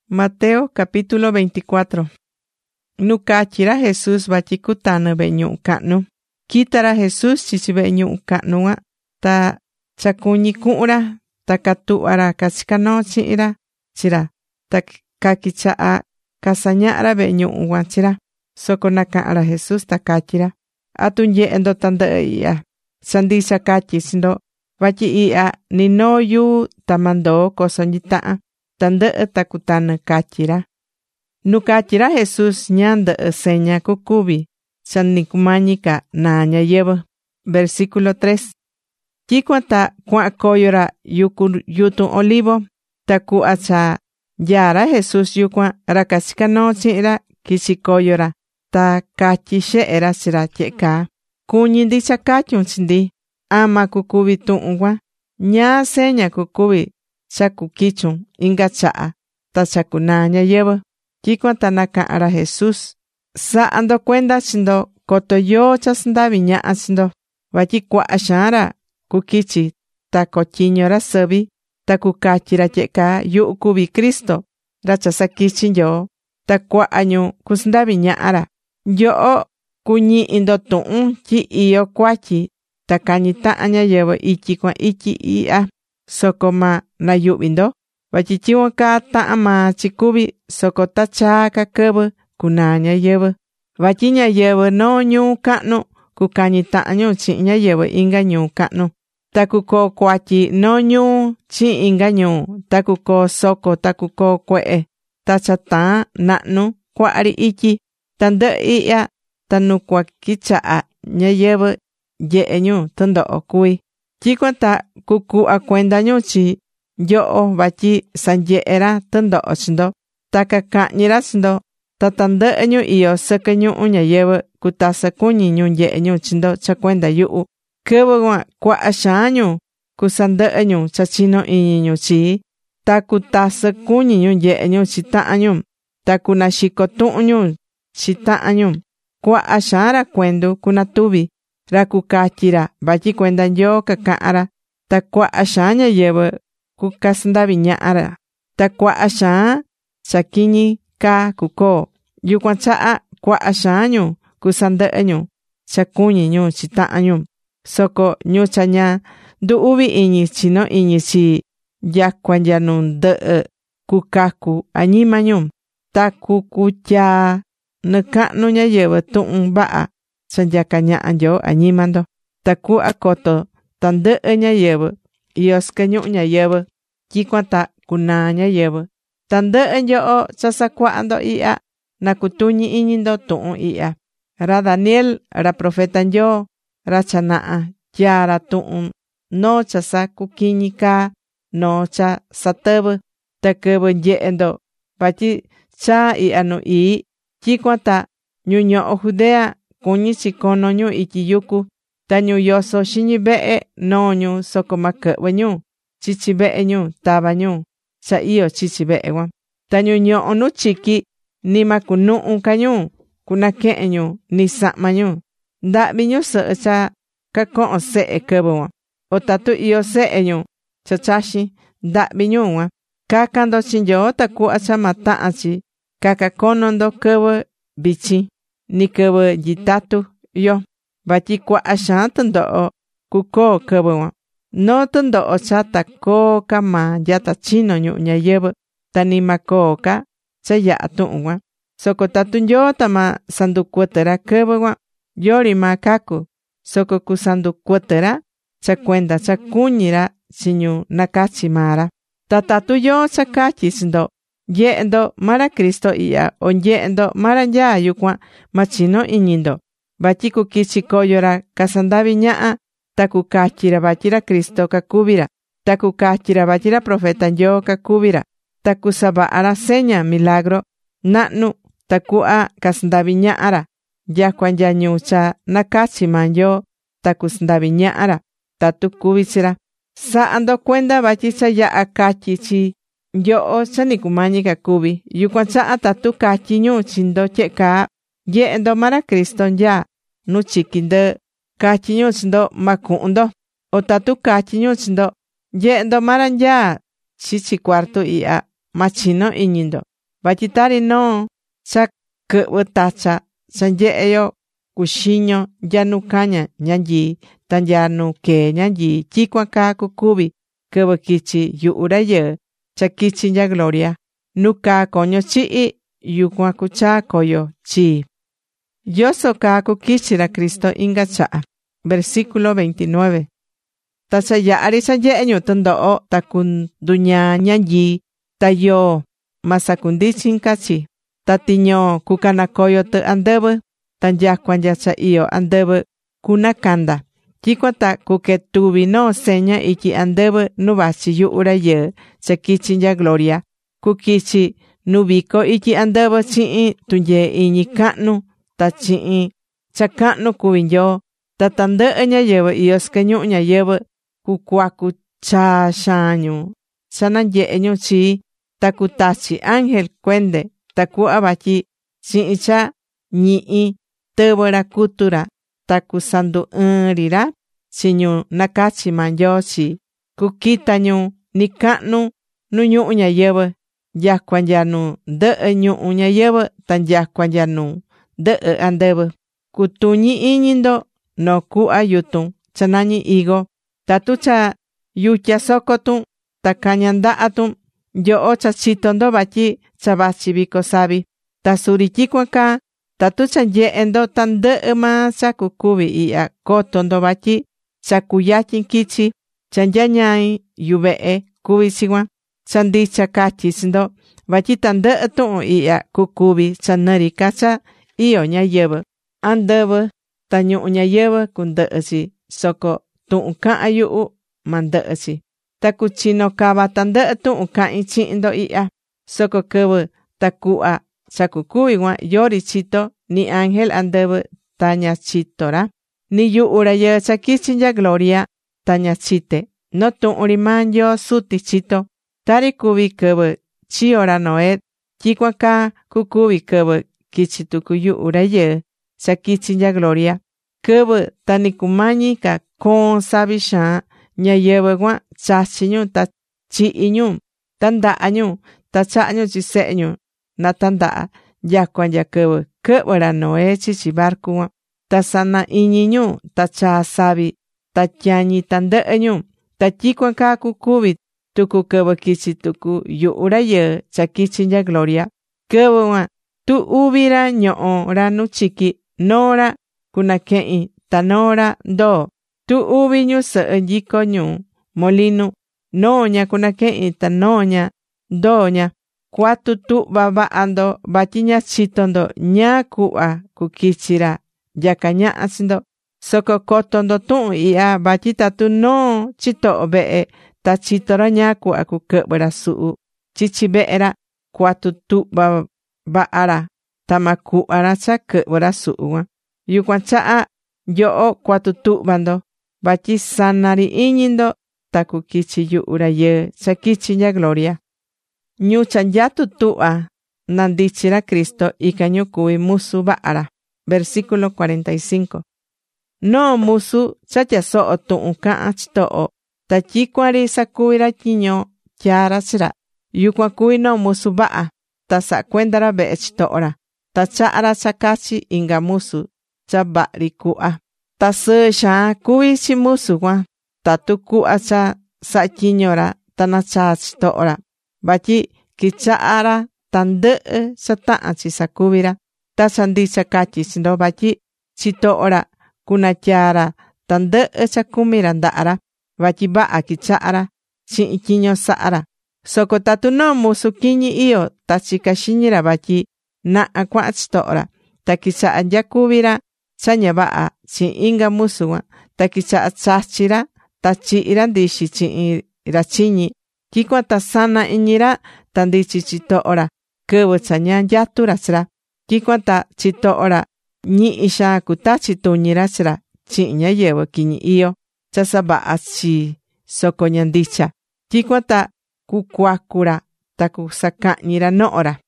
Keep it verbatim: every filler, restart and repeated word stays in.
Mateo capítulo veinticuatro. Nu catyi ra Jesús vatyi kutanɨ ve'e ñu'u cahnu. Quita ra Jesús chichi ve'e ñu'u cahnu cuan. Ta cha cuñí cuhun ra, ta catuhva ra cachicá noo chihin ra chi ra. Ta caquichaha casañaha ra ve'e ñu'u cuan chi ra. Soco nacaha̱n ra Jesús ta catyí ra: ―¿Atu nyehe ndo tandɨhɨ ihya? Cha ndicha catyí chi ndo vatyi ihya ni noo yuu ta ma ndoo coso nyitahan. Tandɨhɨ ta cutanɨ ―catyí ra. Nu catyi ra Jesús ñáá ndɨhɨ seña cucuvi cha ni cumañi ca naa ñayɨvɨ. Versículo tres. Tyicuan ta cuahan coyo ra yucu yutun olivo. Ta cuhva cha nyaa ra Jesús yucuan, ra cachicá noo chihin ra quichi coyo ra. Ta catyí xehe ra chi ra tyehe caa: ―Cuñí ndi cha catyun chi ndi, ama cucuvi tuhun cuan. ¿Ñáá seña cucuvi cha cuquichun inga chaha ta cha cunaa ñayɨvɨ? Tyicuan ta nacaha̱n ra Jesús: ―Sa̱ha ndo cuenda chi ndo coto yoo cha sandavi ñaha chi ndo. Vatyi cuaha xaan ra cuquichi ta cotyiño ra sɨvi. Ta cucatyi ra tyehe caa: ―Yuhu cuví Cristo, ra cha saquichi Nyoo. Ta cuaha ñu cusandavi ñaha ra. Nyoho cuñihi ndo tuhun tyi iyó cuatyi ta cañi tahan ñáyɨvɨ ityi cuan ityi ihya. Soco ma nayuhvi ndo, vatyi tyicuan caa tahan maa chi cuvi, soco ta chaa ca quɨvɨ cunaa ñayɨvɨ. Vatyi ñáyɨvɨ noo ñuu cahnu cucañi tahan ñu chihin ñáyɨvɨ inga ñuu cahnu. Ta cucoo cuatyi noo ñuu chihin inga ñuu. Ta cucoo soco, ta cucoo cuehe, ta cha taan nahnu cuaha ri ityi. Tandɨhɨ ihya ta nu cua quichaha ñayɨvɨ nyehe ñu tɨndoho cuví. Tyicuan ta cucuhva cuenda ñu chi nyoho vatyi sanyehe ra tɨndoho chi ndo. Ta cacahñi ra chi ndo. Ta tandɨhɨ ñu iyó sɨquɨ ñuhu ñayɨvɨ cutasɨ cuñi ñu nyehe ñu chi ndo cha cuenda yuhu. Quɨvɨ cuan cuaha xaan ñu cusandɨhɨ ñu cha chino iñi ñu chii. Ta cutasɨ cuñi ñu nyehe ñu chi tahan ñu. Ta cunaxico tuhun ñu chi tahan ñu. Cuaha xaan ra cuendu cunatuvi. Ra cucatyi ra vatyi cuenda Nyoo cacahan ra. Ta cuaha xaan ñayɨvɨ cucasandavi ñaha ra. Ta cuaha xaan cha quiñi caa cucoo. Yucuan chaha cuaha xaan ñu cusandɨhɨ ñu cha cuñi ñu chi tahan ñu. Soco ñu cha ña ndu uvi iñi chino iñi chii nyacua nya nu ndɨhɨ cucacu añima ñu. Ta cucutyaa nɨcahnu ñayɨvɨ tuhun vaha cha nyaca ñaha Nyoo añima ndo. Ta cuhva coto tandɨhɨ ñayɨvɨ iyó sɨquɨ ñuhu ñayɨvɨ, tyicuan ta cunaa ñayɨvɨ. Tandɨhɨ nyoho cha sacuaha ndo ihya, na cutuñi iñi ndo tuhun ihya. Ra Daniel, ra profeta Nyoo, ra cha naha tyaa ra tuhun noo cha sacuquiñi caa noo cha satɨvɨ. Ta quɨvɨ nyehe ndo vatyi chaa ihya nu ii, tyicuan ta ñu ñoho Judea cuñí chi cono ñu ityi yucu. Ta ñu yoso xiñi vehe noo ñu, soco ma quɨhvɨ ñu chichi vehe ñu tava ñu cha iyó chichi vehe cuan. Ta ñu ñoho nu chiqui ni ma cunuhu ca ñu cunaquehen ñu ni sahma ñu. Ndahvi ñusɨhɨ cha cacohon sehe quɨvɨ cuan. O tatu iyó sehe ñu cha chaxin, ndahvi ñu cuan. Cacan ndo chi Nyoo tacuhva cha ma tahan chi caca cono ndo quɨvɨ vichin, ni quɨvɨ nyitatu yo. Vatyi cuaha xaan tɨndoho cucoo quɨvɨ cuan. Noo tɨndoho cha ta coo ca maa nyata chino ñuhu ñayɨvɨ. Ta ni ma coo ca cha yaha tuhun cuan. Soco tatu Nyoo ta ma sanducuɨtɨ ra quɨvɨ cuan, yori maa cacu. Soco cusanducuɨtɨ ra cha cuenda cha cuñi ra chi ñu nacachi maa ra. Ta tatu yoo cha catyi chi ndo: nyehe ndo ma ra Cristo ihya, o nyehe ndo ma ra nyaa yucuan, ma chino iñi ndo. Vatyi cuquichi coyo ra casandavi ñaha. Ta cucatyi ra vatyi ra Cristo cacuvi ra. Ta cucatyi ra vatyi ra profeta Nyoo cacuvi ra. Ta cusavaha ra seña milagro nahnu tacuhva casandavi ñaha ra nyacua nya ñu cha nacachi maa Nyoo ta cusandavi ñaha ra tatu cuvi chi ra. Sa̱ha ndo cuenda vatyi cha yaha catyi chi nyoho cha ni cumañi ca cuvi. Yucuan chaha tatu catyi ñu chi ndo tyehe caa: nyehe ndo ma ra Cristo nyaa nu chiqui ndɨɨ, catyi ñu chi ndo ma cuhun ndo. O tatu catyi ñu chi ndo: nyehe ndo ma ra nyaa chichi cuartu ihya, ma chino iñi ndo. Vatyi tari noo cha quɨhvɨ tacha cha nyehe yo cuxiño nya nu caña ñanyii ta nya nu quee ñanyii, tyicuan caa cucuvi quɨvɨ quichi yuhu Rayɨɨ cha quichi nya gloria. Nu caa coño chihi, yucuan cuchaa coyo chii. Yoso caa cuquichi ra Cristo inga chaha. Versículo veintinueve. Ta cha yahri cha nyehe ñu tɨndoho ta cunduñaa ñanyii, ta yoo ma sacundichin ca chi. Ta tiñoo cucanacoyo tɨ andɨvɨ, ta nyacua nya cha io andɨvɨ cunacanda. Tyicuan ta cuquetuvi noo seña ityi andɨvɨ nu vachi yuhu Rayɨɨ cha quichi nya gloria. Cuquichi nu vico ityi andɨvɨ chihin tunyee iñi cahnu ta chihin cha cahnu cuví Nyoo. Ta tandɨhɨ ñáyɨvɨ iyó sɨquɨ ñuhu ñayɨvɨ̱ cucuacu chaa xaan ñu cha nanyehe ñu chii, ta cutachi ángel cuende tacuhva vatyi chihin cha ñihi tɨvɨ ra cutu ra ta cusandu ɨɨn ri ra chi ñu nacachi maa Nyoo chi. Cuquita ñu nicahnu nu ñuhu ñayɨvɨ, nyacua nya nu ndɨhɨ ñuhu ñayɨvɨ ta nyacua nya nu ndɨhɨ andɨvɨ. Cutuñi iñi ndo noo cuhva yutun cha nañí higo. Tatu cha yutya soco tun ta caña ndaha tun, nyoho cha chito ndo vatyi cha vachi vico savi. Ta suri tyicuan caa, tatu cha nyehe ndo tandɨhɨ maa cha cucuvi ihya, coto ndo vatyi cha cuyatyin quichi. Cha nyañai yuvehe cuví chi cuan. Cha ndicha catyi chi ndo vatyi tandɨhɨ tuhun ihya cucuvi cha nɨri ca cha io ñayɨvɨ. Andɨvɨ ta ñuhu ñayɨvɨ cundɨhɨ chi, soco tuhun cahan yuhu ma ndɨhɨ chi. Ta cuchino cava tandɨhɨ tuhun cahin chihin ndo ihya. Soco quɨvɨ ta cuhva cha cucuvi cuan, yori chito, ni ángel andɨvɨ ta ña chito ra, ni yuhu Rayɨɨ cha quichi nya gloria ta ña chite. Noo tuhun ri maa Nyoo Suti chito. Tari cuví quɨvɨ chiyo ra Noé, tyicuan caa cucuvi quɨvɨ quichi tucu yuhu Rayɨɨ cha quichi nya gloria. Quɨvɨ ta ni cumañi ca coon savi xaan, ñayɨvɨ cuan chachi ñu ta chihi ñu, tandaha ñu, ta chaha ñu chi sehe ñu na tandaha, nyacua nya quɨvɨ quɨhvɨ ra Noé chichi barcu cuan. Ta sana iñi ñu ta chaa savi, ta tyañi tandɨhɨ ñu. Ta tyicuan caa cucuvi tucu quɨvɨ quichi tucu yuhu Rayɨɨ cha quichi nya gloria. Quɨvɨ cuan tu uvi ra ñoho ra nu chiqui, noo ra cunaquehin ta noo ra ndoo. Tu uvi ñusɨhɨ nyico ñu molinu, noo ña cunaquehin ta noo ña ndoo ña. Cuatu tuhva vaha ndo vatyi ña chito ndo ñaa cuhva cuquichi ra nyaca ñaha chi ndo. Soco coto ndo tuhun ihya vatyi tatu noo chitoho vehe ta chito ra ñaa cuhva cuquɨhvɨ ra suhu chichi vehe ra, cuatu tuhva vaha ra ta ma cuhva ra cha quɨhvɨ ra suhu cuan. Yucuan chaha nyoho cuatu tuhva ndo vatyi sana ri iñi ndo ta cuquichi yuhu Rayɨɨ cha quichi nya gloria. Ñu cha nyatu tuhva nandichi ra Cristo, ican ñu cuví musu vaha ra. Versículo cuarenta y cinco. Noo musu cha tyasoho tuhun cahan chitoho, ta tyicuan ri sacuvi ra tyiño tyaa ra chi ra, yucuan cuví noo musu vaha. Ta saha cuenda ra vehe chitoho ra, ta chaha ra cha cachi inga musu cha vahri cuhva. Ta sɨɨ xaan cuví chi musu cuan tatu cuhva cha saha tyiño ra ta nachaa chitoho ra, vatyi quichaha ra tandɨhɨ cha tahan chi sacuvi ra. Ta cha ndicha catyi chi ndo vatyi chitoho ra cunatyaa ra tandɨhɨ cha cumi ra ndaha ra, vatyi vaha quichaha ra chihin tyiño saha ra. Soco tatu noo musu quiñi io ta chica xiñi ra vatyi naha cuahan chitoho ra, ta quichaha nyacuvi ra cha ña vaha chihin inga musu cuan, ta quichaha chachi ra ta chihi ra ndixi chihin ra chiñi. Tyicuan ta sana iñi ra ta ndichi chitoho ra quɨvɨ cha ña nyatu ra chi ra. Tyicuan ta chitoho ra ñihi xaan cutachi tuñi ra chi ra chihin ñáyɨvɨ quiñi io cha savaha chi soco ña ndicha. Tyicuan ta cucuacu ra ta cusacahñi ra noho ra.